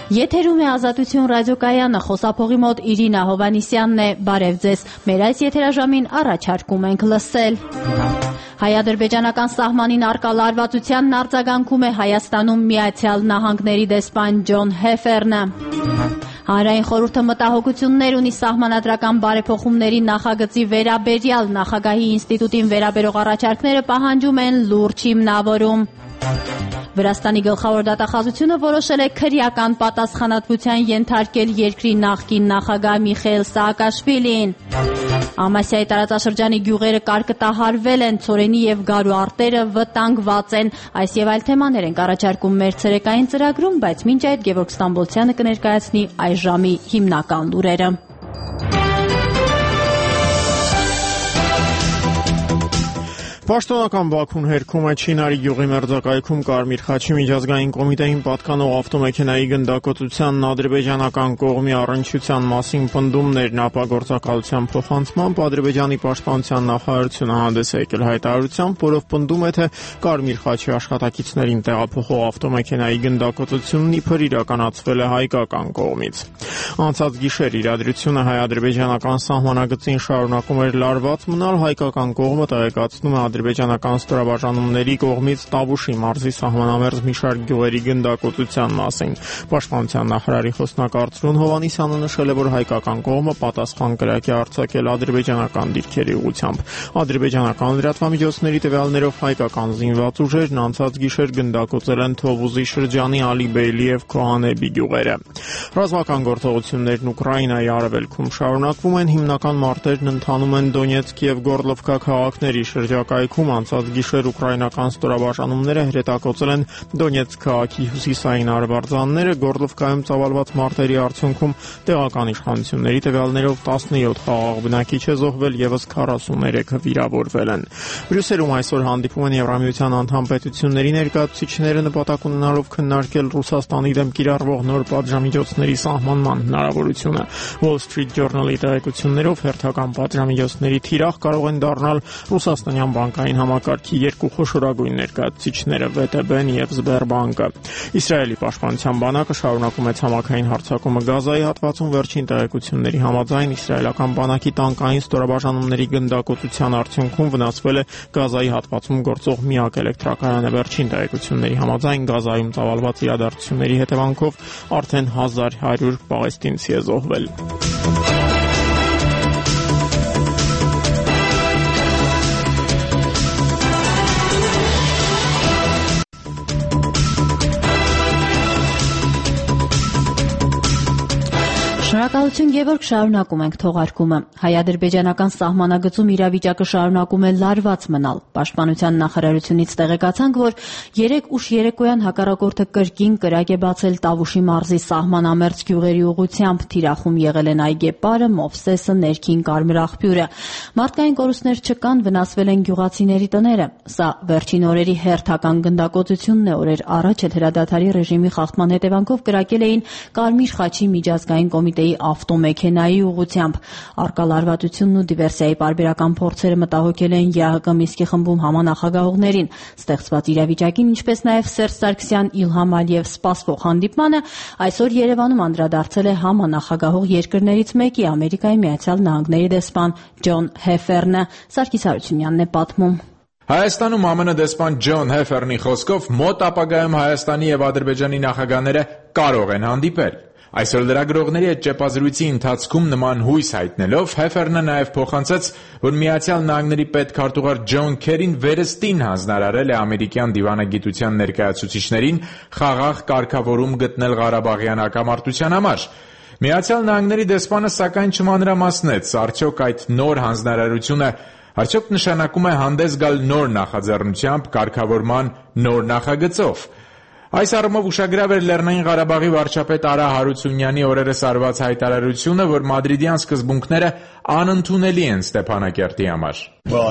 Եթերում է Ազատություն ռադիոկայանը, խոսափողի մոտ Իրինա Հովանիսյանն է, բարև ձեզ, մեր այս եթերաժամին առաջարկում ենք լսել։ Հայ-ադրբեջանական սահմանին առկա լարվածությանն արձագանքում է Հայաստանում Միացյալ Նահանգների դեսպան Ջոն Հեֆերնը։ Հանրային խորհուրդը մտահոգություններ ունի սահմանադրական բարեփոխումների նախագծի վերաբերյալ, նախագահի ինստիտուտին վերաբերող առաջարկները պահանջում են լուրջ հիմնավորում։ Վրաստանի գլխավոր դատախազությունը որոշել է քրեական պատասխանատվության ենթարկել երկրի նախկին նախագահ Միխայիլ Սաակաշվիլիին։ Ամասիայի տարածաշրջանի գյուղերը կարկտահարվել են, ցորենի եւ գարու արտերը վտանգված են։ Այս եւ այլ թեմաներ ենք առաջարկում մեր ցերեկային ծրագրում, բայց մինչ այդ Գևորգ Ստամբոլցյանը կներկայացնի այս ժամի հիմնական լուրերը։ Պաշտոնական Բաքուն հերքում է Չինարի գյուղի մերձակայքում Կարմիր խաչի միջազգային կոմիտեին պատկանող ավտոմեքենայի գնդակոծությանն ադրբեջանական կողմի առնչության մասին պնդումներն ապագործակալության փոխանցմամբ Ադրբեջանի պաշտպանության նախարարությունը հանդես է եկել հայտարարությամբ, որով պնդում է, թե Կարմիր խաչի աշխատակիցներին տեղափոխող ավտոմեքենայի գնդակոծությունն իբր իրականացվել է հայկական կողմից։ Անցած գիշեր իրադրությունը հայ-ադրբեջանական սահմանագծին շարունակում էր լարված մնալ, հայկական կողմը տեղեկացնում է ադրբեջանական ստորաբաժանումների կողմից Տավուշի մարզի սահմանամերձ մի շարք գյուղերի գնդակոծության մասին։ Պաշտպանության նախարարի խոսնակ Արծրուն Հովանիսյանը նշել է, որ հայկական կողմը պատասխան կրակ է արձակել ադրբեջանական դիրքերի ուղղությամբ։ Ադրբեջանական լրատվամիջոցների տվյալներով հայկական զինված ուժերն անցած գիշեր գնդակոծել են Թովուզի շրջանի Ալիբեյլի եւ Քոհանեբի գյուղերը։ Ռազմական գործողություններն Ուկրաինայի արևելքում շարունակվում են, հիմնական մարտերն ընթանում են Դոնեցկ եւ Գորլովկա քաղաքների շրջակայքում։ Անցած գիշեր ուկրաինական ստորաբաժանումները հրետակոծել են Դոնեցկ քաղաքի հյուսիսային արևարձանները, Գորլովկայում ծավալված մարտերի արդյունքում տեղական իշխանությունների տվյալներով 17 խաղաղ բնակիչ է զոհվել, եւս 43-ը վիրավորվել են։ Բրյուսելում այսօր հանդիպում են Եվրամիության անդամ պետությունների ներկայացուցիչները նպատակ ունենալով քննարկել Ռուսաստանի դեմ կիրառվող նոր պատժամիջոցների սահմանման հնարավորությունը։ Wall Street Journal-ի տեղեկություններով հերթական պատժամիջոցների թիրախ կարող են դառնալ ռուսաստանյան բանկային համակարգի երկու խոշորագույն ներկայացուցիչները՝ VTB-ն եւ Sberbank-ը։ Իսրայելի պաշտպանության բանակը շարունակում է ցամաքային հարձակումը Գազայի հատվածում։ Վերջին տեղեկությունների համաձայն իսրայելական բանակի տանկային ստորաբաժանումների գնդակոծության արդյունքում վնասվել է Գազայի հատվածում գործող միակ էլեկտրակայանը։ Վերջին տեղեկությունների համաձայն Գազայում ծավալված իրադարձությունների հետևանքով արդեն 1100 պաղեստինցի է զոհվել։ Շնորհակալություն Գևորգ, շարունակում ենք թողարկումը։ Հայ-ադրբեջանական սահմանագծում իրավիճակը շարունակում է լարված մնալ։ Պաշտպանության նախարարությունից տեղեկացանք, որ 3 ուշ երեկոյան հակառակորդը կրկին կրակ է բացել Տավուշի մարզի սահմանամերձ գյուղերի ուղղությամբ։ Թիրախում եղել են Այգեպարը, Մովսեսը, ներքին Կարմիր աղբյուրը։ Մարդկային կորուստներ չկան, վնասվել են գյուղացիների տները։ Սա վերջին օրերի հերթական գնդակոծությունն է։ Օրեր առաջ հրադադարի ռեժիմի խախտման հետևանքով կրակել էին Կարմիր խաչի միջազգային կոմիտեի ավտոմեքենայի ուղղությամբ։ Առկա լարվածությունն ու դիվերսիայի պարբերական փորձերը մտահոգել են ԵԱՀԿ Մինսկի խմբում համանախագահողներին։ Ստեղծված իրավիճակին, ինչպես նաև Սերժ Սարգսյան, Իլհամ Ալիև սպասվող հանդիպմանը, այսօր Երևանում անդրադարձել է համանախագահող երկրներից մեկի Ամերիկայի Միացյալ Նահանգների դեսպան Ջոն Հեֆերնը։ Սարգիս Հարությունյանն է պատմում։ Հայաստանում ԱՄՆ դեսպան Ջոն Հեֆերնի խոսքով մոտ ապագայում Հայաստանի եւ Ադրբեջանի նախագահները կարող են հանդիպել։ Այսօր լրագրողների հետ ճեպազրույցի ընթացքում նման հույս հայտնելով Հեֆերնը նաև փոխանցեց, որ Միացյալ Նահանգների պետքարտուղար Ջոն Քերին վերստին հանձնարարել է ամերիկյան դիվանագիտության ներկայացուցիչներին խաղաղ կարգավորում գտնել Ղարաբաղյան հակամարտության համար։ Միացյալ Նահանգների դեսպանը սակայն չմանրամասնեց, արդյոք այդ նոր հանձնարարությունը արդյոք նշանակում է հանդես գալ նոր նախաձեռնությամբ, կարգավորման նոր նախագծով։ Այս առումով ուշագրավ էր Լեռնային Ղարաբաղի վարչապետ Արա Հարությունյանի օրերս արված հայտարարությունը, որ մադրիդյան սկզբունքները անընդունելի են Ստեփանակերտի համար։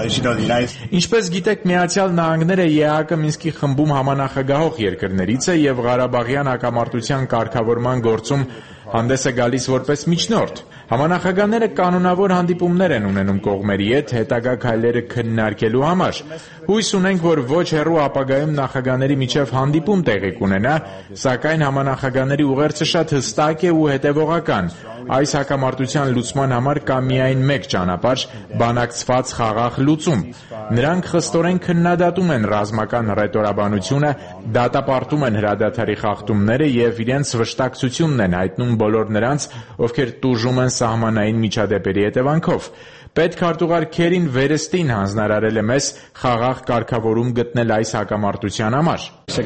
Ինչպես գիտեք, Միացյալ Նահանգները ԵԱՀԿ Մինսկի խմբում համանախագահող երկրներից է եւ Ղարաբաղյան հակամարտության կարգավորման գործում հանդես է գալիս որպես միջնորդ։ Համանախագահները կանոնավոր հանդիպումներ են ունենում կողմերի հետ հետագա քայլերը քննարկելու համար։ Հույս ունենք, որ ոչ հեռու ապագայում նախագահների միջև հանդիպում տեղի կունենա, սակայն համանախագահների ուղերձը շատ հստակ է ու հետևողական։ Այս հակամարտության լուծման համար կա միայն մեկ ճանապարհ՝ բանակցված խաղաղ լուծում։ Նրանք խստորեն քննադատում են ռազմական հռետորաբանությունը, դատապարտում են հրադադարի խախտումները և իրենց վշտակցությունն են հայտնում բոլոր նրանց, ովքեր տուժում են սահմանային միջադեպերի հետևանքով։ Պետքարտուղար Քերին վերստին հանձնարարել է մեզ խաղաղ կարգավորում գտնել այս հակամարտության համար։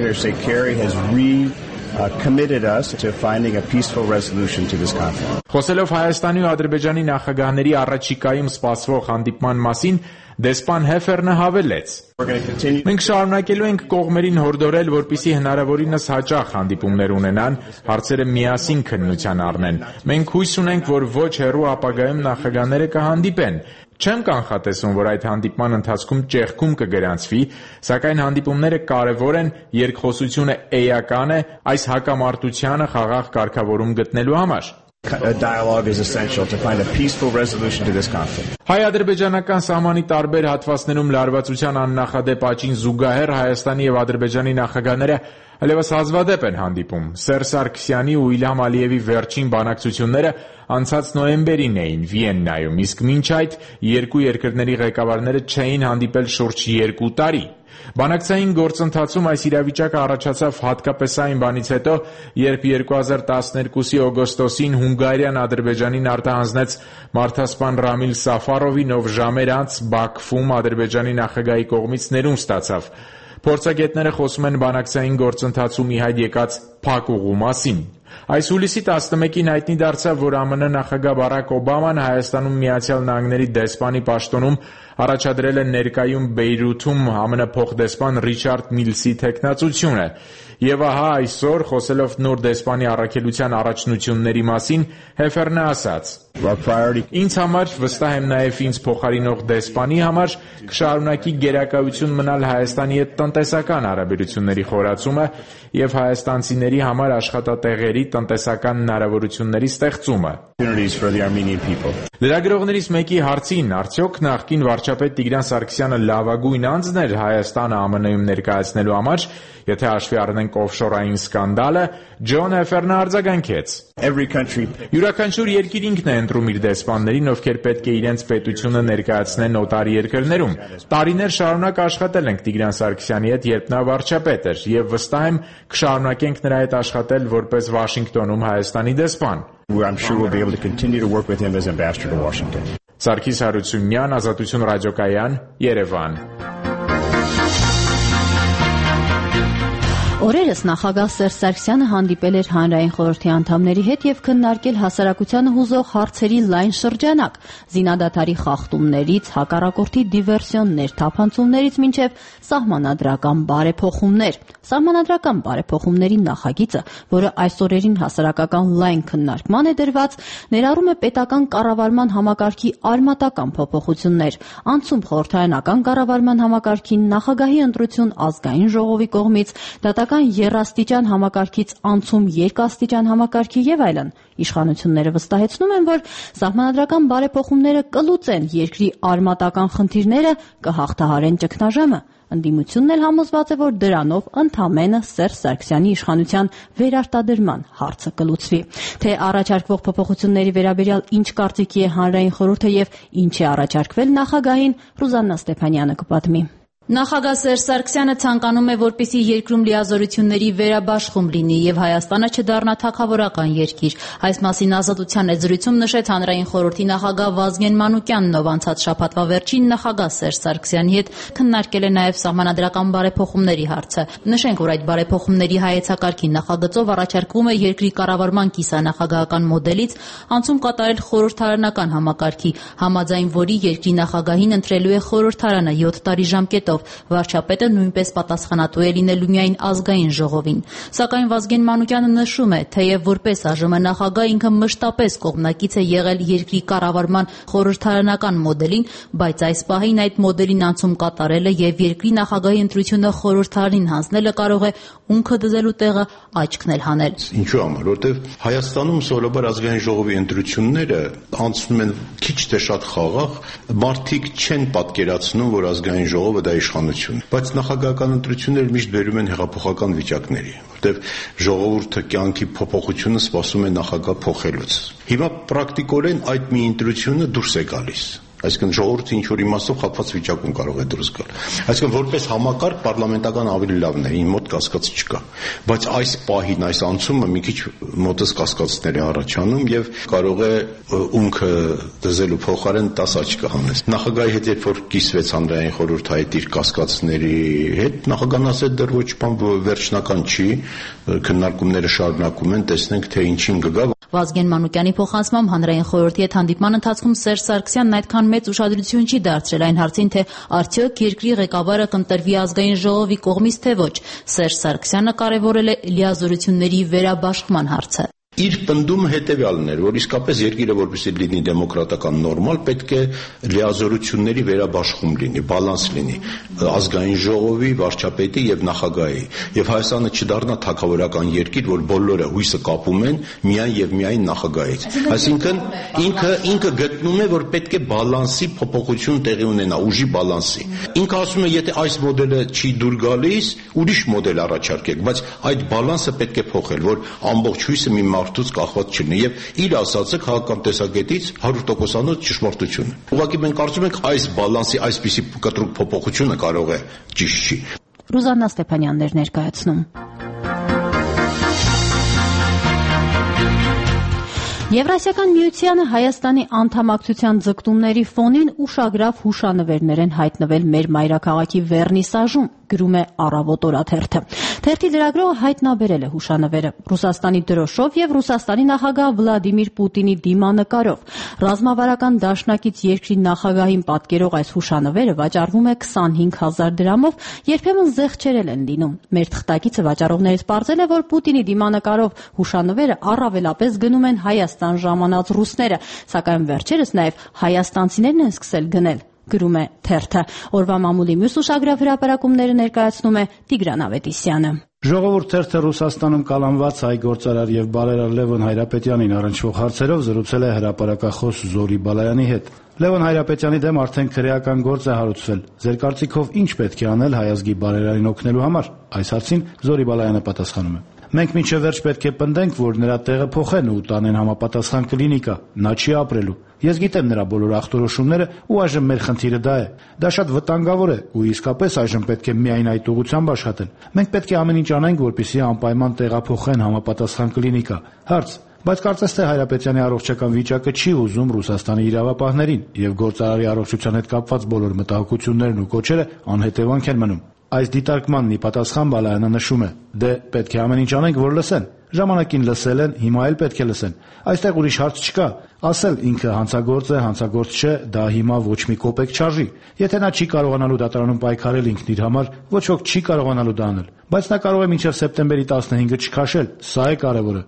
Committed us to finding a peaceful resolution to this conflict. Խոսելով Հայաստանի ու Ադրբեջանի նախագահների առաջիկայում սպասվող հանդիպման մասին, դեսպան Հեֆերնը հավելեց. Մենք շարունակելու ենք կողմերին հորդորել, որպեսզի հնարավորինս հաճախ հանդիպումներ ունենան, հարցերը միասին քննության առնեն։ Մենք հույս ունենք, որ ոչ հեռու ապագայում նախագահները կհանդիպեն։ Չեմ կանխատեսում, որ այդ հանդիպման ընթացքում ճեղքում կգրանցվի, սակայն հանդիպումները կարևոր են, երկխոսությունը էական է այս հակամարտությանը խաղաղ կարգավորում գտնելու համար։ A dialogue is essential to find a peaceful resolution to this conflict. Հայ-ադրբեջանական սահմանի տարբեր հատվածներում լարվածության աննախադեպ աճին զուգահեռ Հայաստանի և Ադրբեջանի նախագահները այլևս հազվադեպ են հանդիպում։ Սերժ Սարգսյանի ու Իլհամ Ալիևի վերջին բանակցությունները անցած նոյեմբերին էին Վիեննայում, իսկ մինչ այդ երկու երկրների ղեկավարները չէին հանդիպել շուրջ 2 տարի։ Բանակցային գործընթացում այս իրավիճակը առաջացավ հատկապես այն բանից հետո, երբ 2012-ի օգոստոսին Հունգարիան Ադրբեջանին արտահանձնեց մարդասպան Ռամիլ Սաֆարովին, ով ժամեր անց Բաքվում Ադրբեջանի նախագահի կողմից ներում ստացավ։ Փորձագետները խոսում են բանակցային գործընթացում ի հայտ եկած փակուղու մասին։ Այս հուլիսի 11-ին հայտնի դարձավ, որ ԱՄՆ նախագահ Բարակ Օբաման Հայաստանում Միացյալ Նահանգների դեսպանի պաշտոնում առաջադրել է ներկայում Բեյրութում ԱՄՆ փոխդեսպան Ռիչարդ Միլսի թեկնածությունը։ Եվ ահա այսօր, խոսելով նոր դեսպանի առաքելության առաջնությունների մասին, Հեֆերնը ասաց. Ինձ համար, վստահ եմ նաև ինձ փոխարինող դեսպանի համար, կշարունակի գերակայություն մնալ Հայաստանի հետ տնտեսական հարաբերությունների խորացումը և հայաստանցիների համար աշխատատեղերի տնտեսական հնարավորությունների ստեղծումը։ Լրագրողներից մեկի հարցին, արդյոք նախկին վարչապետ Տիգրան Սարգսյանը լավագույն անձն էր Հայաստանը ԱՄՆ-ում ներկայացնելու համար, եթե հաշվի առնենք օֆշորային սկանդալը, Ջոն Հեֆերնը արձագանքեց. Յուրաքանչյուր երկիր ինքն է ընտրում իր դեսպաններին, ովքեր պետք է իրենց պետությունը ներկայացնեն օտար երկրներում։ Տարիներ շարունակ աշխատել ենք Տիգրան Սարգսյանի հետ, երբ նա վարչապետ էր, և վստահ եմ կշարունակենք նրա հետ աշխատել որպես Վաշինգտոնում Հայաստանի դեսպան։ I'm sure we'll be able to continue to work with him as ambassador to Washington. Սարգիս Հարությունյան, Ազատություն ռադիոկայան, Երևան։ Օրերս նախագահ Սերժ Սարգսյանը հանդիպել էր հանրային խորհրդի անդամների հետ և քննարկել հասարակությանը հուզող հարցերի լայն շրջանակ՝ զինադադարի խախտումներից, հակառակորդի դիվերսիոններ, թափանցումներից մինչև սահմանադրական բարեփոխումներ։ Սահմանադրական բարեփոխումների նախագիծը, որը այս օրերին հասարակական լայն քննարկման է դրված, ներառում է պետական կառավարման համակարգի արմատական փոփոխություններ, անցում խորհրդարանական կառավարման համակարգին, նախագահի ընտրություն ազգային ժողովի կողմից, դատական եռաստիճան համակարգից անցում երկաստիճան համակարգի եւ այլն։ Իշխանությունները վստահեցնում են, որ սահմանադրական բարեփոխումները կլուծեն երկրի արմատական խնդիրները, կհաղթահարեն ճգնաժամը։ Ընդդիմությունն էլ համոզված է, որ դրանով ընդամենը Սերժ Սարգսյանի իշխանության վերարտադրման հարցը կլուծվի։ Թե առաջարկվող փոփոխությունների վերաբերյալ ինչ կարծիքի է հանրային խորհուրդը եւ ինչ է առաջարկվել նախագահին, Ռուզաննա Ստեփանյանը կպատմի։ Նախագահ Սերժ Սարգսյանը ցանկանում է, որպեսզի երկրում լիազորությունների վերաբաշխում լինի եւ Հայաստանը չդառնա թագավորական երկիր։ Այս մասին Ազատության զրույցում նշեց հանրային խորհրդի նախագահ Վազգեն Մանուկյանն, ով անցած շաբաթվա վերջին նախագահ Սերժ Սարգսյանի հետ քննարկել է նաեւ սահմանադրական բարեփոխումների հարցը։ Նշենք, որ այդ բարեփոխումների հայեցակարգի նախագծով առաջարկվում է երկրի կառավարման կիսանախագահական մոդելից անցում կատարել խորհրդարանական համակարգի, համաձայն որի երկրի նախագահին ընտրելու է խորհրդարանը 7 տարի ժամկետով։ հետով վարչապետը նույնպես պատասխանատու է լինելու միայն ազգային ժողովին։ Սակայն Վազգեն Մանուկյանը նշում է, թեև որպես ԱԺՄ նախագահ ինքը մշտապես կողմնակից է եղել երկրի կառավարման խորհրդարանական մոդելին, բայց այս պահին այդ մոդելին անցում կատարելը եւ երկրի նախագահի ընտրությունը խորհրդարանին հանձնելը կարող է ունքը դզելու տեղը աչքն էլ հանել։ Ինչու՞ համար, որտեվ Հայաստանում սովորաբար ազգային ժողովի ընտրությունները անցնում են քիչ թե շատ խաղաղ, մարդիկ չեն պատկերացնում, որ ազգային ժողովը դա իշխանություն է, բայց նախագահական ընտրությունները միշտ բերում են հեղափոխական վիճակների, որտեվ ժողովուրդը կյանքի փոփոխությունը սպասում է նախագահ փոխելուց։ Հիմա պրակտիկորեն այդ մի ընտրությունը դուրս է գալիս։ Այսինքն ժողովուրդը ինչ որ իմաստով խափված վիճակում կարող է դուրս գալ։ Այսինքն որպես համակարգ պարլամենտական ավելի լավն է, ինձ մոտ կասկած չկա։ Բայց այս պահին, այս անցումը մի քիչ մոտս կասկածներ է առաջանում եւ կարող է ունքը դզելու փոխարեն 10 աչք հանես։ Նախագահի հետ երբ որ կիսվեց հանրային խորհուրդը իր կասկածների հետ, նախագահն ասել դեռ ոչ բան վերջնական չի, քննարկումները շարունակում են, տեսնենք թե ինչին կգա։ Վազգեն Մանուկյանի փոխանցմամբ հանրային խորհրդի հետ հանդիպման ընթացքում Սերժ Սարգսյանն այդքան մեծ ուշադրություն չի դարձրել այն հարցին, թե արդյոք երկրի ղեկավարը կընտրվի ազգային ժողովի կողմից թե ոչ։ Սերժ Սարգսյանը կարևորել է լիազորությունների վերաբաշխման հարցը։ Իր պնդումը հետևյալն էր, որ իսկապես երկիրը որպեսզի լինի դեմոկրատական նորմալ, պետք է լիազորությունների վերաբաշխում լինի, բալանս լինի ազգային ժողովի, վարչապետի եւ նախագահի, եւ Հայաստանը չդառնա թագավորական երկիր, որ բոլորը հույսը կապում են միայն եւ միայն նախագահից։ Այսինքն ինքը գտնում է, որ պետք է բալանսի փոփոխություն տեղի ունենա, ուժի բալանսի։ Ինքը ասում է, եթե այս մոդելը չի դուր գալիս, ուրիշ մոդել առաջարկեք, բայց այդ բալանսը պետք է փոխել, որ ամբողջ հույսը մի մարդուց կախված չլինի եւ իր ասածը քաղաքական տեսակետից 100%-անոց ճշմարտություն։ Ուղղակի մենք կարծում ենք այս բալանսի այսպիսի կտրուկ փոփոխությունը կարող է ճիշտ չի։ Ռուզաննա Ստեփանյանն էր ներկայացնում։ Եվրասիական միությանը Հայաստանի անդամակցության ձգտումների ֆոնին ուշագրավ հուշանվերներ են հայտնվել մեր մայրաքաղաքի Վերնիսաժում, գրում է Առավոտ օրաթերթը։ Թերթի լրագրողը հայտնաբերել է հուշանվերը Ռուսաստանի դրոշով եւ Ռուսաստանի նախագահ Վլադիմիր Պուտինի դիմանկարով։ Ռազմավարական դաշնակից երկրի նախագահին պատկերող այս հուշանվերը վաճառվում է 25,000 դրամով, երբեմն զեղչերել են լինում։ Մեր թղթակիցը վաճառողներից պարզել է, որ Պուտինի դիմանկարով հուշանվերը առավելապես գնում են Հայաստան ժամանած ռուսները, սակայն վերջերս նաև հայաստանցիներն են սկսել գնել, գրում է թերթը։ Օրվա մամուլի մյուս ուշագրավ հրապարակումները ներկայացնում է Տիգրան Ավետիսյանը։ Ժողովուրդ թերթը Ռուսաստանում կալանված հայ գործարար եւ բարերար Լևոն Հայրապետյանին առնչվող հարցերով զրուցել է հրապարակախոս Զորի Բալայանի հետ։ Լևոն Հայրապետյանի դեմ արդեն քրեական գործ է հարուցվել։ Ձեր կարծիքով ինչ պետք է անել հայ ազգի բարերարին օգնելու համար։ Այս հարցին Զորի Բալայանը պատասխանում է. Մենք մինչև վերջ պետք է պնդենք, որ նրա տեղը փոխեն ու տանեն համապատասխան կլինիկա, նա չի ապրելու։ Ես գիտեմ նրա բոլոր ախտորոշումները ու այժմ մեր խնդիրը դա է։ Դա շատ վտանգավոր է ու իսկապես այժմ պետք է միայն այդ ուղղությամբ աշխատել։ Մենք պետք է ամեն ինչ անենք, որպեսզի անպայման տեղափոխեն համապատասխան կլինիկա։ Հարց. Բայց կարծես թե Հայրապետյանի առողջական վիճակը չի ուզում Ռուսաստանի իրավապահներին եւ գործարարի առողջության հետ կապված բոլոր մտահոգություններն ու կոչերը անհետևանք են մնում։ Այս դիտարկմանն ի պատասխան Բալայանը նշում է. դե պետք է ամեն ինչ անենք, որ լսեն։ Ժամանակին լսել են, հիմա էլ պետք է լսեն։ Այստեղ ուրիշ հարց չկա։ Ասել ինքը հանցագործ է, հանցագործ չէ, դա հիմա ոչ մի կոպեկ չարժի։ Եթե նա չի կարողանալու դատարանում պայքարել ինքն իր համար, ոչ ոք չի կարողանալու դա անել։ Բայց նա կարող է մինչև սեպտեմբերի 15-ը չքաշել։ Սա է կարևորը։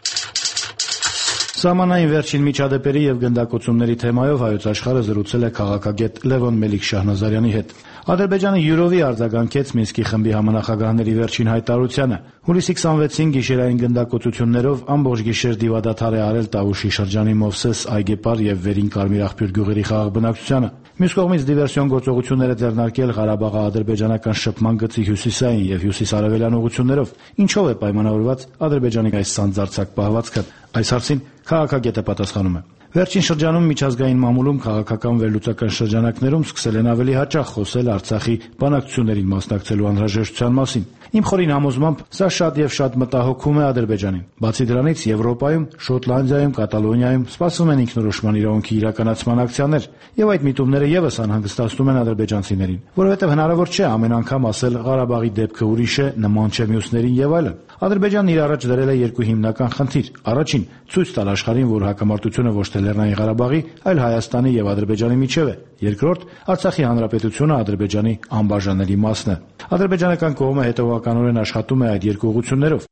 Սահմանային վերջին միջադեպերի եւ գնդակոծումների թեմայով Հայոց աշխարհը զրուցել է քաղաքագետ Լևոն Մելիք-Շահնազարյանի հետ։ Ադրբեջանը յուրովի արձագանքեց Մինսկի խմբի համանախագահների վերջին հայտարարությանը։ Հուլիսի 26-ին գիշերային գնդակոծություններով ամբողջ գիշեր դիվադադար է արել Տավուշի շրջանի Մովսես, Այգեպար եւ Վերին Կարմիր աղբյուր գյուղերի խաղաղ բնակչությանը։ Մյուս կողմից դիվերսիոն գործողություններ է ձեռնարկել Ղարաբաղի ադրբեջանական շփման գծի հյուսիսային եւ հյուսիսարևելյան ուղղություններով։ Ինչով է պայմանավորված Ադրբեջանի այս սանձարձակ պահվածքը։ Այս հարցին քաղաքագետը պատասխանում է. Վերջին շրջանում միջազգային մամուլում քաղաքական վերլուծական շրջանակներում սկսել են ավելի հաճախ խոսել Արցախի բանակցություններին մասնակցելու անհրաժեշտության մասին։ Իմ խորին համոզմամբ սա շատ եւ շատ մտահոգում է Ադրբեջանին։ Բացի դրանից Եվրոպայում, Շոտլանդիայում, Կատալոնիայում սպասվում են ինքնորոշման իրավունքի իրականացման ակցիաներ, եւ այդ միտումները եւս անհանգստացնում են ադրբեջանցիներին, որովհետեւ հնարավոր չէ ամեն անգամ ասել Ղարաբաղի դեպքը ուրիշ է, նման չէ մյուսներին եւ այլն։ Ադրբեջանն իր առաջ դրել է երկու հիմնական խնդիր։ Առաջին՝ ցույց տալ աշխարհին, որ հակամարտությունը ոչ թե թե Լեռնային Ղարաբաղի, այլ Հայաստանի եւ Ադրբեջանի միջև է։ Երկրորդ, Արցախի հանրապետությունը Ադրբեջանի անբաժանելի մասն է։ Ադրբեջանական կողմը հետևողականորեն աշխատում է այդ երկու ուղղություններով։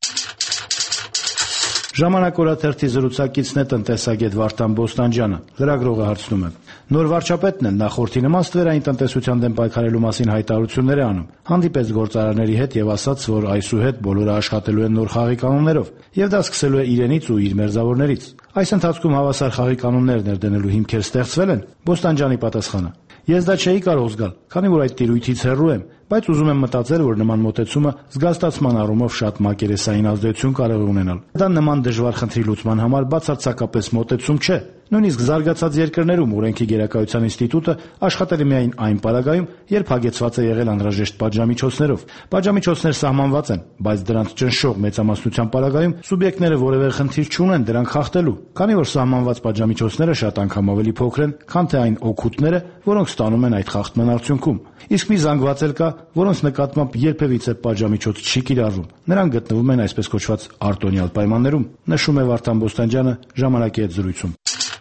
Ժամանակ օրաթերթի զրուցակիցն է տնտեսագետ Վարդան Բոստանջյանը։ Լրագրողը հարցնում է. Նոր վարչապետն են նախորդի նման ստվերային տնտեսության դեմ պայքարելու մասին հայտարարություններ է անում։ Հանդիպեց գործարանների հետ եւ ասաց, որ այսուհետ բոլորը աշխատելու են նոր խաղի կանոններով, եւ դա սկսելու է իրենից ու իր մերձավորներից։ Այս ընթացքում հավասար խաղի կանոններ ներդնելու հիմքեր ստեղծվել են։ Բոստանջյանի պատասխանը. Ես դա չէի կարող զգալ, քանի որ այդ տիրույթից հեռու եմ, բայց ուզում եմ մտածել, որ նման մոտեցումը զգաստացման առումով շատ մակերեսային ազդեցություն կարող է ունենալ։ Դա նման դժվար խնդրի լուծման համար բացարձակապես մոտեցում չէ։ Նույնիսկ զարգացած երկրներում օրենքի գերակայության ինստիտուտը աշխատել է միայն այն պարագայում, երբ հագեցված է եղել անհրաժեշտ պատժամիջոցներով։ Պատժամիջոցներ սահմանված են, բայց դրանց ճնշող մեծամասնության պարագայում սուբյեկտները որևէ խնդիր չունեն դրանք խախտելու, քանի որ սահմանված պատժամիջոցները շատ անգամ ավելի փոքր են, քան թե այն օգուտները, որոնք ստանում են այդ խախտման արդյունքում։ Իսկ մի զանգված էլ կա, որոնց նկատմամբ երբևիցե պատժամիջոց չի կիրառվում։ Նրանք գտնվում են այսպես կոչված արտոնյալ պայմաններում, նշում է Վարդան Բոստանջյանը ժամանակի հետ զրույցում։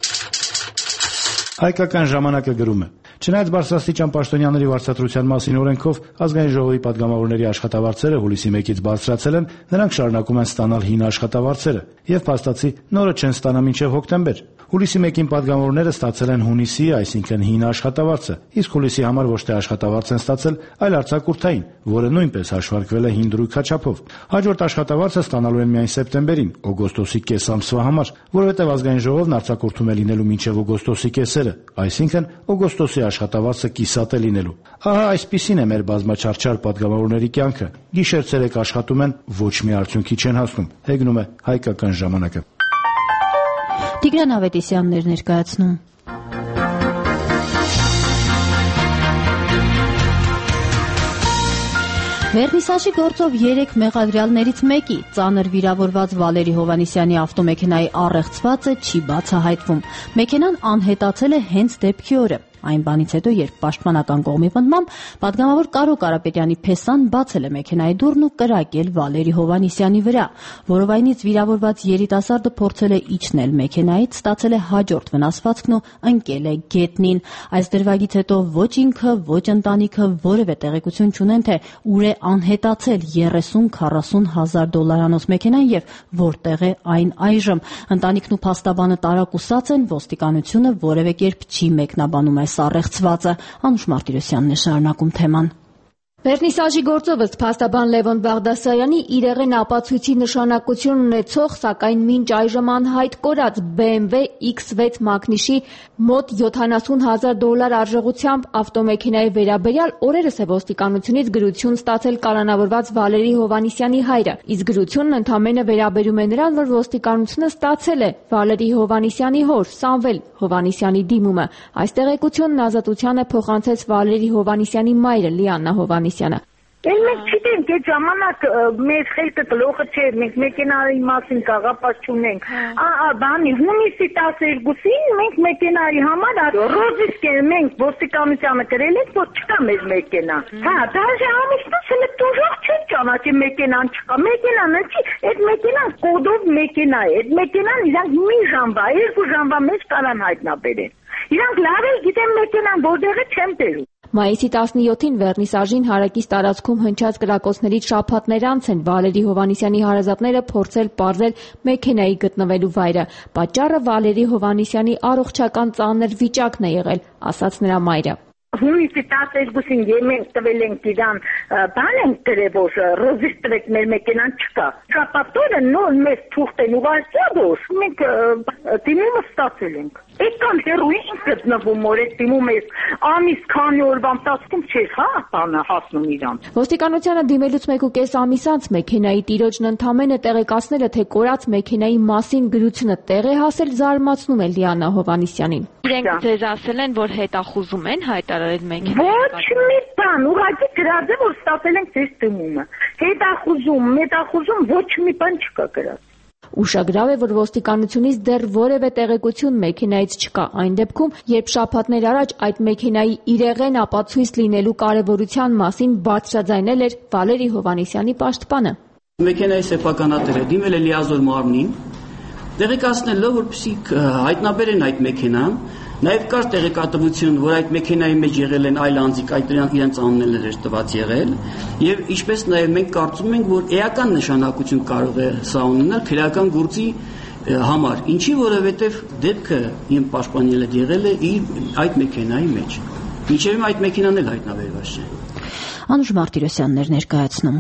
Հայկական ժամանակը գրում է. Չնայած բարձրաստիճան պաշտոնյաների վարձատրության մասին օրենքով ազգային ժողովի падգամավորների աշխատավարձերը հուլիսի 1-ից բարձրացել են, նրանք շարունակում են ստանալ հին աշխատավարձերը եւ փաստացի նորը չեն ստանա մինչեւ հոկտեմբեր։ Հուլիսի 1-ին падգամավորները ստացել են հունիսի, այսինքն հին աշխատավարձը, իսկ հուլիսի համար ոչ թե աշխատավարձ են ստացել, այլ արձակուրդային, որը նույնպես հաշվարկվել է հին դրույքաչափով։ Հաջորդ աշխատավարձը ստանալու են միայն սեպտեմբերին, օգոստոսի կես ամսվա համար, որովհետև ազգային ժողովն արձակուրդում է լինելու մինչև օգոստոսի կեսերը, այսինքն օգոստոսի աշխատավարձը կիսատ է լինելու։ Ահա այսպիսին է մեր բազմաչարչար падգամավորների կյանքը։ Գիշեր-ցերեկ աշխատում են, ոչ մի արդյունքի չեն հասնում։ Հեգնում է Հայկական ժամանակը։ Տիգրան Ավետիսյանն էր ներկայացնում։ Վերնիսաժի գործով 3 մեղադրյալներից մեկի ծանր վիրավորված Վալերի Հովհաննիսյանի ավտոմեքենայի առեղծվածը չի բացահայտվում։ Մեքենան անհետացել է հենց դեպքի օրը։ Այն բանից հետո, երբ պաշտպանական կողմի պնդմամբ պատգամավոր Կարո Կարապետյանի փեսան բացել է մեքենայի դուռն ու կրակել Վալերի Հովհաննիսյանի վրա, որովայնից վիրավորված երիտասարդը փորձել է իջնել մեքենայից, ստացել է հաջորդ վնասվածքն ու ընկել է գետնին։ Այս դրվագից հետո ոչ ինքը, ոչ ընտանիքը որևէ տեղեկություն չունեն, թե ուր է անհետացել 30-40 հազար դոլարանոց մեքենան եւ որտեղ է այն այժմ։ Ընտանիքն ու փաստաբանը տարակուսած են, ոստիկանությունը որևէ կերպ չի մեկնաբանում այս առեղծվածը։ Անուշ Մարտիրոսյանն է շարունակում թեման։ Վերնիսաժի գործով ըստ փաստաբան Լևոն Բաղդասարյանի իրեղեն ապացույցի նշանակություն ունեցող, սակայն մինչ այժմ անհայտ կորած BMW X6 մակնիշի մոտ 70,000 դոլար արժողությամբ ավտոմեքենայի վերաբերյալ օրերս է ոստիկանությունից գրություն ստացել կալանավորված Վալերի Հովհաննիսյանի հայրը, իսկ գրությունն ընդամենը վերաբերում է նրան, որ ոստիկանությունը ստացել է Վալերի Հովհաննիսյանի հոր Սամվել Հովհաննիսյանի դիմումը։ Այս տեղեկությունն ազատության է փոխանցեց Վալերի Հովհաննիսյանի մայրը Լիաննա Հովհաննիսյանը։ Մենք չգիտենք, այդ ժամանակ մեր խելքը գլոխը չէր, մենք մեքենայի մասին կաղապար չունենք։ Բանի հունիսի 12-ին մենք մեքենայի համար ռոզիսկ մենք ոստիկանությանը գրել ենք, որ չկա մեր մեքենա։ Դաժե ամիսնուց հենց դժոխ չէ ճանաչի մեքենան չկա։ Մեքենան չի, այդ մեքենան կոդով մեքենա է։ Այդ մեքենան իրանք մի ժամվա, 2 ժամվա մեջ կարան հայտնաբերեն։ Իրանք լավ է գիտեն մեքենան որտեղ է չեմ տերում։ Մայիսի 17-ին Վերնիսաժին հարակից տարածքում հնչած կրակոցներից շաբաթներ անց են Վալերի Հովհաննիսյանի հարազատները փորձել պարզել մեքենայի գտնվելու վայրը։ Պատճառը Վալերի Հովհաննիսյանի առողջական ծանր վիճակն է եղել, ասաց նրա մայրը։ Հունիսի 12-ին մենք տվել ենք իրան բան ենք գրել, որ ռոզիս տրեք մեր մեքենան չկա։ Շաբաթօրը նոր մեզ թուղթ են ուղարկել, մենք դիմումը ստացել ենք։ Այդքան հեռու ենք գտնվում, որ այդ դիմումը ամիս քանի օրվա ընթացքում չէր, բանը հասնում իրանց։ Ոստիկանությանը դիմելուց 1.5 ամիս անց մեքենայի տիրոջն ընդամենը տեղեկացնել է, թե կորած մեքենայի մասին գրությունը տեղ է հասել, զարմացնում է Լիաննա Հովհաննիսյանին։ Իրենք ձեզ ասել են, որ հետախուզում են հայտարարել մեքենայի։ Ոչ մի բան, ուղղակի գրած է, որ ստացել ենք ձեզ դիմումը։ Հետախուզում ոչ մի բան չկա գրած։ Ուշագրավ է, որ ոստիկանությունից դեռ որևէ տեղեկություն մեքենայից չկա այն դեպքում, երբ շաբաթներ առաջ այդ մեքենայի իրեղեն ապացույց լինելու կարևորության մասին բարձրաձայնել էր Վալերի Հովհաննիսյանի պաշտպանը։ Մեքենայի սեփականատերը դիմել է լիազոր մարմնին, տեղեկացնելով, որպեսզի հայտնաբերեն այդ մեքենան, նաև կար տեղեկատվություն, որ այդ մեքենայի մեջ եղել են այլ անձիկ, այդ իրենց անուններ էր տված եղել, եւ ինչպես նաև մենք կարծում ենք, որ էական նշանակություն կարող է սա ունենալ քրեական գործի համար, ինչի որովհետև դեպքը իմ պաշտպանելը եղել է այդ մեքենայի մեջ։ Մինչև այդ մեքենան էլ հայտնաբերված չէ։ Անուշ Մարտիրոսյանն էր ներկայացնում։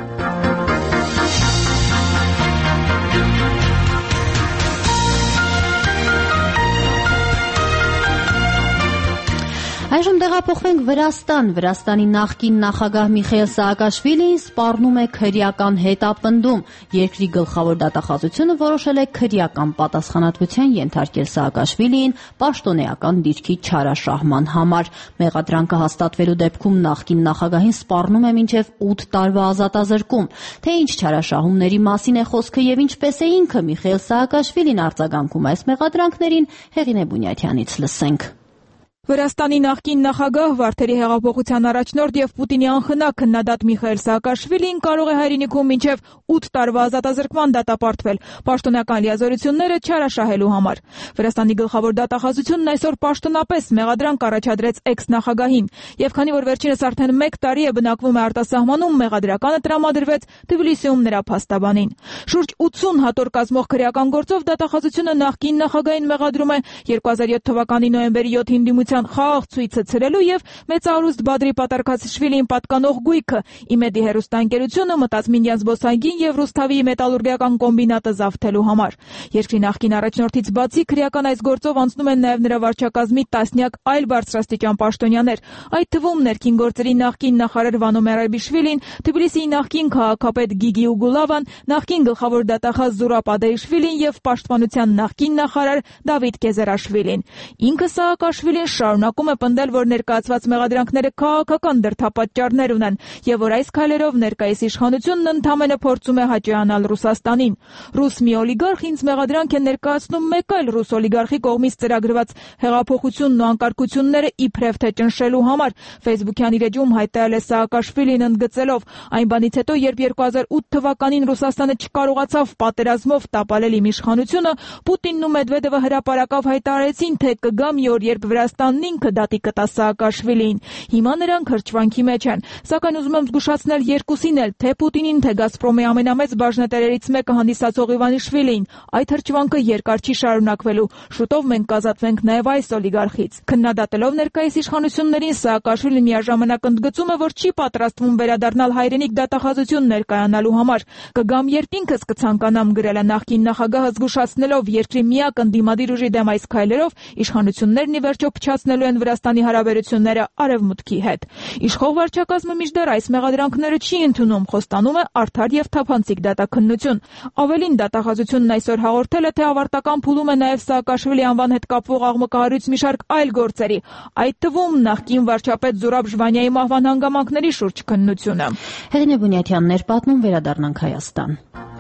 Այժմ տեղափոխվենք Վրաստան։ Վրաստանի նախկին նախագահ Միխայիլ Սաակաշվիլին սպառնում է քրեական հետապնդում։ Երկրի գլխավոր դատախազությունը որոշել է քրեական պատասխանատվության ենթարկել Սաակաշվիլիին պաշտոնեական դիրքի չարաշահման համար։ Մեղադրանքը հաստատվելու դեպքում նախկին նախագահին սպառնում է մինչև 8 տարվա ազատազրկում։ Թե ինչ չարաշահումների մասին է խոսքը եւ ինչպես է ինքը Միխայիլ Սաակաշվիլին արձագանքում այս մեղադրանքներին, Հեղինե Բունյաթյանից լսենք։ Վրաստանի նախկին նախագահ, Վարդերի հեղափոխության առաջնորդ եւ Պուտինի անխնա քննադատ Միխայիլ Սաակաշվիլին կարող է հայրենիքում մինչեւ 8 տարվա ազատազրկման դատապարտվել պաշտոնական լիազորությունները չարաշահելու համար։ Վրաստանի գլխավոր դատախազությունն այսօր պաշտոնապես մեղադրանք առաջադրեց էքս-նախագահին, եւ քանի որ վերջինս արդեն 1 տարի է բնակվում է արտասահմանում, մեղադրականը տրամադրվեց Թբիլիսիում նրա փաստաբանին։ Շուրջ 80 հատոր կազմող քրեական գործով դատախազությունը նախկին նախագահին մեղադրում է 2007 թվականի նոյեմբերի 7-ին դիմության խաղաղ ցույցը ցրելու եւ մեծարուստ Բադրի Պատարքասիշվիլիին պատկանող գույքը Իմեդի հեռուստաընկերությունը մտածմինյան զբոսայգին եւ Ռուսթավի մետալուրգիական կոմբինատը զավթելու համար։ Երկրի նախկին առաջնորդից բացի քրեական այս գործով անցնում են նաեւ նրա վարչակազմի տասնյակ այլ բարձրաստիճան պաշտոնյաներ, այդ թվում ներքին գործերի նախկին նախարար Վանո Մերաբիշվիլին, Թբիլիսիի նախկին քաղաքապետ Գիգի Ուգուլավան, նախկին գլխավոր դատախազ Զուրաբ Ադեիշվիլին եւ պաշտպանության նախկին նախարար Դավիթ Կեզարաշվիլին։ Ինքը Սաակաշվիլին շարունակում է պնդել, որ ներկայացված մեղադրանքները քաղաքական դրդապատճառներ ունեն եւ որ այս քայլերով ներկայիս իշխանությունն ընդամենը փորձում է հաճոյանալ Ռուսաստանին։ Ռուս մի օլիգարխ ինձ մեղադրանք է ներկայացնում մեկ այլ ռուս օլիգարխի կողմից ծրագրված հեղափոխությունն ու անկարգությունները իբրև թե ճնշելու համար, Facebook-յան իր էջում հայտարարել է Սաակաշվիլին ընդգծելով. այն բանից հետո, երբ 2008 թվականին Ռուսաստանը չկարողացավ պատերազմով տապալել իմ իշխանությունը, Պուտինն ու Մեդվեդևը հրապարակավ հայտարարեցին, թե կգա մի օր, երբ Վրաստանն ինքը դատի կտա Սաակաշվիլիին։ Հիմա նրանք հրճվանքի մեջ են, սակայն ուզում եմ զգուշացնել երկուսին էլ, թե Պուտինին, թե Գազպրոմի ամենամեծ բաժնետերերից մեկը հանդիսացող Իվանիշվիլիին։ Այդ հրճվանքը երկար չի շարունակվելու։ Շուտով մենք կազատվենք նաև այս օլիգարխից։ Քննադատելով ներկայիս իշխանություններին, Սաակաշվիլին միաժամանակ ընդգծում է, որ չի պատրաստվում վերադառնալ հայրենիք դատախազություն ներկայանալու համար։ Կգամ երբ ինքս կցանկանամ, գրել է նախկին նախագահը, զգուշացնելով երկրի միակ ընդդիմադիր ուժի դեմ այս քայլերով իշխանություններն ի վերջո փչացնելու են Վրաստանի հարաբերությունները Արևմուտքի հետ։ Իշխող վարչակազմը մինչդեռ այս մեղադրանքները չի ընդունում, խոստանում է արդար եւ թափանցիկ դատաքննություն։ Ավելին, դատախազությունն այսօր հաղորդել է, թե ավարտական փուլում է նաեւ Սաակաշվիլի անվան հետ կապվող աղմկահարույց մի շարք այլ գործերի, այդ թվում նախկին վարչապետ Զուրաբ Ժվանյայի մահվան հանգամանքների շուրջ քննությունը։ Հեղինե Բունյաթյանն էր պատմում, վերադառնանք Հայաստան։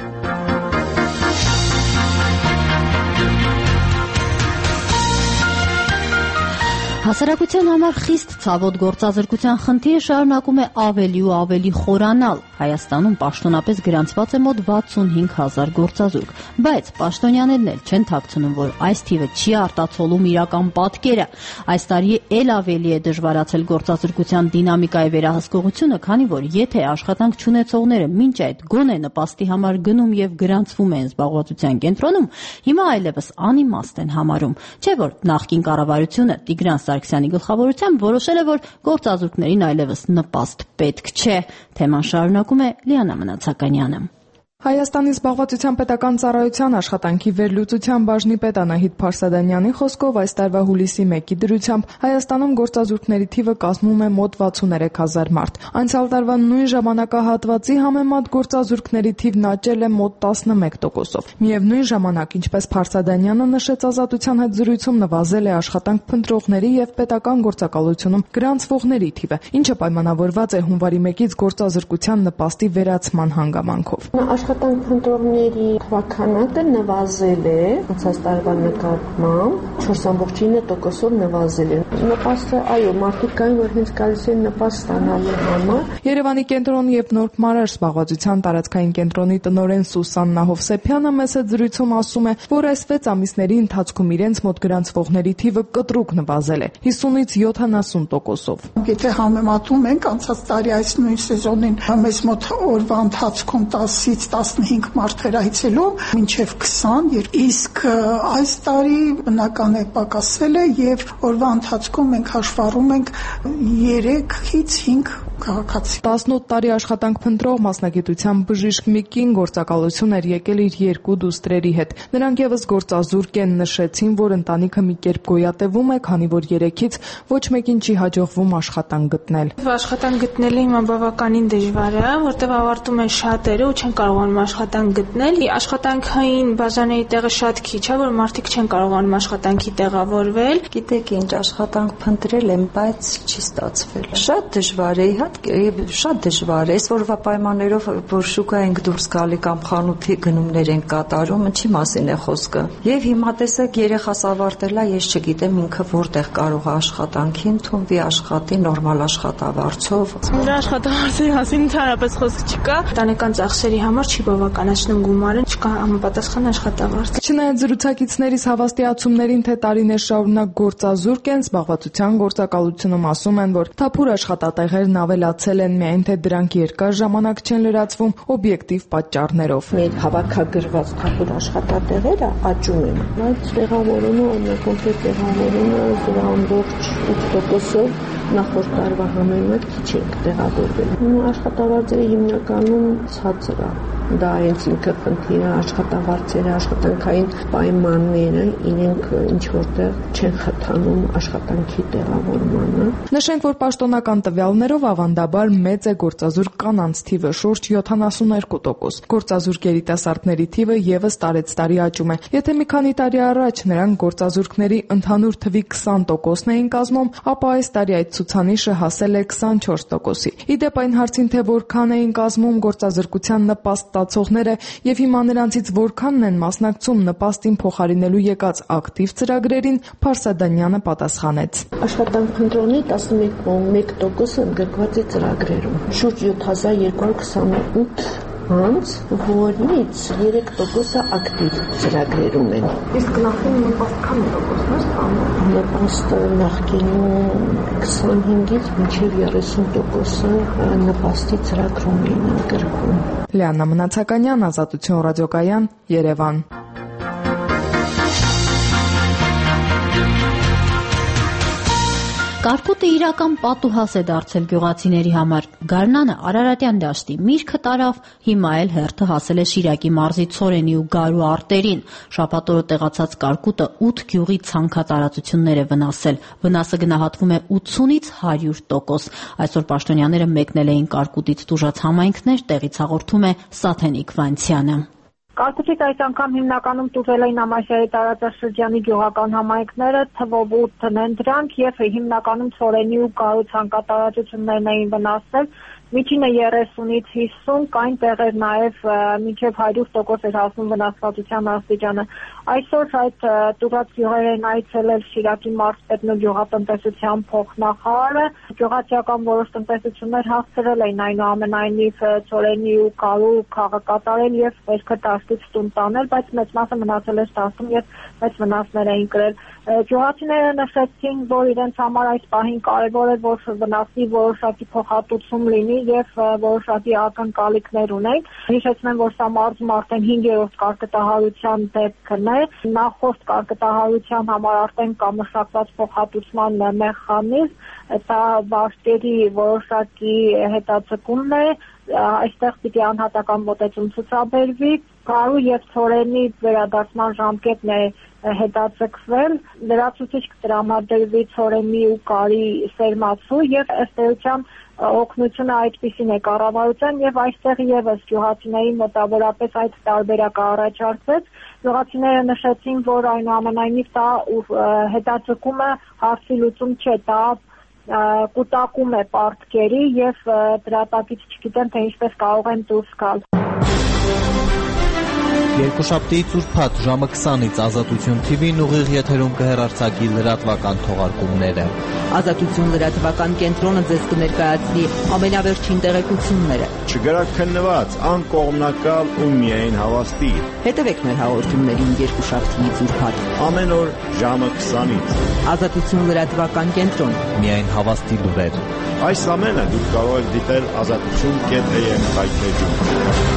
Հասարակության համար խիստ ցավոտ գործազրկության խնդիրը շարունակում է ավելի ու ավելի խորանալ։ Հայաստանում պաշտոնապես գրանցված է մոտ 65,000 գործազուրկ, բայց պաշտոնյաներն էլ չեն թաքցնում, որ այս թիվը չի արտացոլում իրական պատկերը։ Այս տարի էլ ավելի է դժվարացել գործազրկության դինամիկայի վերահսկողությունը, քանի որ եթե աշխատանք չունեցողները մինչ այդ գոնե նպաստի համար գնում եւ գրանցվում են զբաղվածության կենտրոնում, հիմա այլևս անիմաստ են համարում։ Չէ՞ որ նախկին կառավարությունը Տիգրան Սարգսյանի գլխավորությամբ որոշել է, որ գործազուրկներին այլևս նպաստ պետք չէ։ Թեման շարունակում է Լիանա Մնացականյանը։ Հայաստանի զբաղվածության պետական ծառայության աշխատանքի վերլուծության բաժնի պետ Անահիտ Փարսադանյանի խոսքով այս տարվա հուլիսի 1-ի դրությամբ Հայաստանում գործազուրկների թիվը կազմում է մոտ 63,000 մարդ։ Անցյալ տարվա նույն ժամանակահատվածի համեմատ գործազուրկների թիվն աճել է մոտ 11%-ով։ Միևնույն ժամանակ, ինչպես Փարսադանյանը նշեց, Ազատության հետ զրույցում նվազել է աշխատանք փնտրողների եւ պետական գործակալությունում գրանցվողների թիվը, ինչը պայմանավորված է հունվարի 1-ից գործազրկության նպաստի վերացման հանգամանքով։ Աշխատանքների թվաքանակը նվազել է անցած տարվա նկատմամբ 4.9%-ով նվազել է։ Նպաստը, այո, մարդիկ կային, որ հենց գալիս են նպաստ ստանալու համար։ Երևանի կենտրոնի եւ Նորբ Մարաշ զբաղվածության տարածքային կենտրոնի տնօրեն Սուսաննա Հովսեփյանը մեծ զրույցում ասում է, որ այս 6 ամիսների ընթացքում իրենց մոտ գրանցվողների թիվը կտրուկ նվազել է 50-ից 70%-ով։ Եթե համեմատում ենք անցած տարի այս նույն սեզոնին մեզ մոտ օրվա ընթացքում 10-ից 15 մարդեր այցելում, մինչև 20, իսկ այս տարի բնական է պակասել է եւ օրվա ընթացքում մենք հաշվառում ենք 3-ից 5 քաղաքացի։ 18 տարի աշխատանք փնտրող մասնագիտության բժիշկ Միկին գործակալություն էր եկել իր 2 դուստրերի հետ։ Նրանք եւս գործազուրկ են, նշեցին, որ ընտանիքը մի կերպ գոյատևում է, քանի որ 3-ից ոչ մեկին չի հաջողվում աշխատանք գտնել։ Աշխատանք գտնելը հիմա բավականին դժվար է, որտեղ ավարտում են շատերը ու չեն կարողանում աշխատանք գտնել։ Աշխատանքային բաժանների տեղը շատ քիչ է, որ մարդիկ չեն կարողանում աշխատանքի տեղավորվել։ Գիտեք ինչ, աշխատանք փնտրել եմ, բայց չի ստացվել։ Շատ դժվար է, շատ դժվար է, այս որվա պայմաններով, որ շուկա ենք դուրս գալի կամ խանութի գնումներ ենք կատարում, ինչի մասին է խոսքը։ Եվ հիմա տեսեք, երեխաս ավարտելա, ես չգիտեմ ինքը որտեղ կարող է աշխատանքի ընդունվի, աշխատի նորմալ աշխատավարձով։ Նրա աշխատավարձի մասին ընդհանրապես խոսք չկա, ընտանեկան ծախսերի համար չի բավականացնում գումարը, չկա համապատասխան աշխատավարձ։ Չնայած զրուցակիցներիս հավաստիացումներին, թե տարիներ շարունակ գործազուրկ են, զբաղվածության գործակալությունում ասում են, որ թափուր աշխատատեղերն ավելացել են, միայն թե դրանք երկար ժամանակ չեն լրացվում օբյեկտիվ պատճառներով։ Մեր հավաքագրված թափուր աշխատատեղերը աճում են, բայց տեղավորումը, կոնկրետ տեղավորումը դրա ամբողջ 8%-ով նախորդ տարվա համեմատ քիչ է տեղավորվել։ Աշխատավարձերը հիմնականում ցածր է։ Դա հենց ինքը խնդիրը, աշխատավարձերը, աշխատանքային պայմանները իրենք ինչ որտեղ չեն խթանում աշխատանքի տեղավորմանը։ Նշենք, որ պաշտոնական տվյալներով ավանդաբար մեծ է գործազուրկ կանանց թիվը, շուրջ 72%։ Գործազուրկ երիտասարդների թիվը եւս տարեցտարի աճում է։ Եթե մի քանի տարի առաջ նրանք գործազուրկների ընդհանուր թվի 20%-ն էին կազմում, ապա այս տարի այդ ցուցանիշը հասել է 24%-ի։ Իդեպ այն հարցին, թե որքան էին կազմում գործազրկության նպաստ ստացողները եւ հիմա նրանցից որքանն են մասնակցում նպաստին փոխարինելու եկած ակտիվ ծրագրերին, Փարսադանյանը պատասխանեց։ Աշխատանք փնտրողների 11.1%-ը ընդգրկված է ծրագրերում։ Շուրջ 7228 անց, որից 3%-ը ակտիվ ծրագրերում են։ Իսկ նախին նպաստ քանի տոկոսն է ստանում։ Նպաստը նախկինում 25-ից մինչև 30%-ը նպաստի ծրագրում են ընդգրկվում։ Լիաննա Մնացականյան, Ազատություն ռադիոկայան, Երևան։ Կարկուտը իրական պատուհաս է դարձել գյուղացիների համար։ Գարնանը Արարատյան դաշտի միրգը տարավ, հիմա էլ հերթը հասել է Շիրակի մարզի Ցորենի ու Գարու արտերին։ Շաբաթօրը տեղացած կարկուտը 8 գյուղի ցանքատարածություններ է վնասել։ Վնասը գնահատվում է 80-ից 100%։ Այսօր պաշտոնյաները մեկնել էին կարկուտից տուժած համայնքներ, տեղից հաղորդում է Սաթենիկ Վանցյանը։ Կարկուտից այս անգամ հիմնականում տուժել էին Ամասիայի տարածաշրջանի գյուղական համայնքները, թվով 8-ն են դրանք եւ հիմնականում Ցորենի ու Գարու ցանկատարածություններն էին վնասել։ Միջինը 30-ից 50, կային տեղեր նաև մինչև 100% էր հասնում վնասվածության աստիճանը։ Այսօր այդ տուժած գյուղերեն այցելել Շիրակի մարզպետն ու գյուղատնտեսության փոխնախարարը։ Գյուղացիական որոշ տնտեսություններ հասցրել էին այնուամենայնիվ Ցորենի ու Գարու քաղաք կատարել եւ վերքը դաշտից տուն տանել, բայց մեծ մասը մնացել էր դաշտում եւ մեծ վնասներ էին կրել։ Գյուղացիները նշեցին, որ իրենց համար այս պահին կարևոր է, որ վնասի որոշակի փոխհատուցում լինի եւ որոշակի ակնկալիքներ ունեն։ Հիշեցնեմ, որ սա մարզում արդեն 5-րդ կարկտահարության դեպքն է։ Նախորդ կարկտահարության համար արդեն կա մշակված փոխհատուցման մեխանիզմ, դա վարկերի որոշակի հետաձգումն է, այստեղ պիտի անհատական մոտեցում ցուցաբերվի։ Գարու եւ Ցորենի վերադարձման ժամկետն է հետաձգվել, լրացուցիչ կտրամադրվի Ցորենի ու Գարի սերմացու եւ ըստ էության օգնությունը այդպիսին է կառավարության եւ այստեղ եւս գյուղացիների մոտավորապես այդ տարբերակը առաջարկվեց։ Գյուղացիները նշեցին, որ այնուամենայնիվ դա հետաձգումը հարցի լուծում չէ, դա կուտակում է պարտքերի եւ դրա տակից չգիտեն թե ինչպես կարող են դուրս գալ։ Երկուշաբթիից ուրբաթ ժամը 20-ից Ազատություն TV-ն ուղիղ եթերում կհեռարձակի լրատվական թողարկումները։ Ազատություն լրատվական կենտրոնը ձեզ կներկայացնի ամենավերջին տեղեկությունները։ Չգրակ քննված, անկողմնակալ ու միայն հավաստի։ Հետևեք մեր հաղորդումներին երկուշաբթիից ուրբաթ։ Ամեն օր ժամը 20-ից։ Ազատություն լրատվական կենտրոն։ Միայն հավաստի լուրեր։ Այս ամենը դուք կարող եք դիտել azatutun.am հայտնեջում։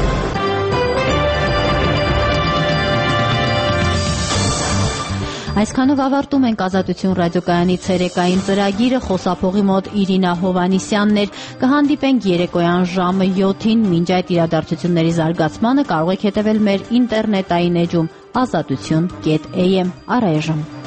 Այսքանով ավարտում ենք Ազատություն ռադիոկայանի ցերեկային ծրագիրը, խոսափողի մոտ Իրինա Հովանիսյանն էր։ Կհանդիպենք երեկոյան ժամը 7-ին, մինչ այդ իրադարձությունների զարգացմանը կարող եք հետևել մեր ինտերնետային էջում azatutun.am։ Առայժմ